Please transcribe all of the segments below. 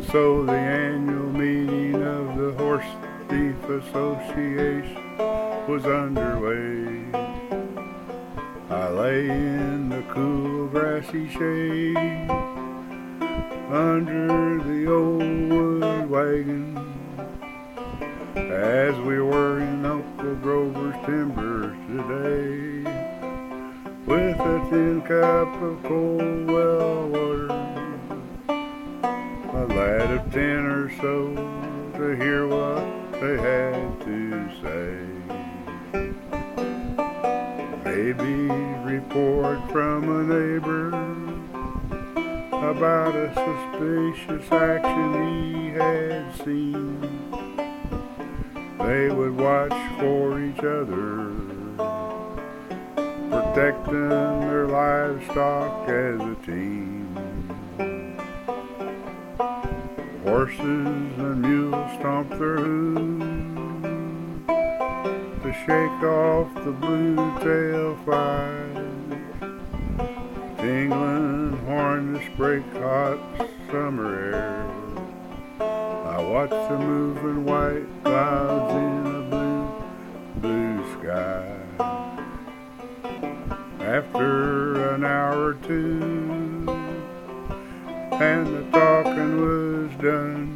And so the annual meeting of the Horse Thief Association was underway. I lay in the cool grassy shade under the old wood wagon as we were in Uncle Grover's timbers today, with a tin cup of cold well water, a lad of 10 or so to hear what they had to say. Maybe report from a neighbor about a suspicious action he had seen. They would watch for each other, protecting their livestock as a team. Horses and mules stomp their hooves to shake off the blue-tail flies. Tingling harness break hot summer air. I watch the moving white clouds in a blue, blue sky. After an hour or two, and the talking was done,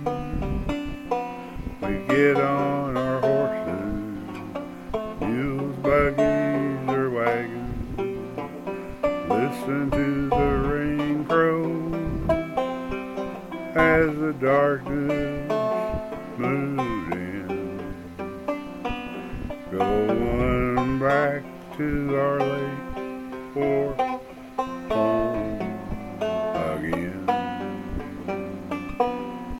we get on our horses, mules, buggies, or wagons, listen to the rain crow as the darkness moved in, going back to our late for home.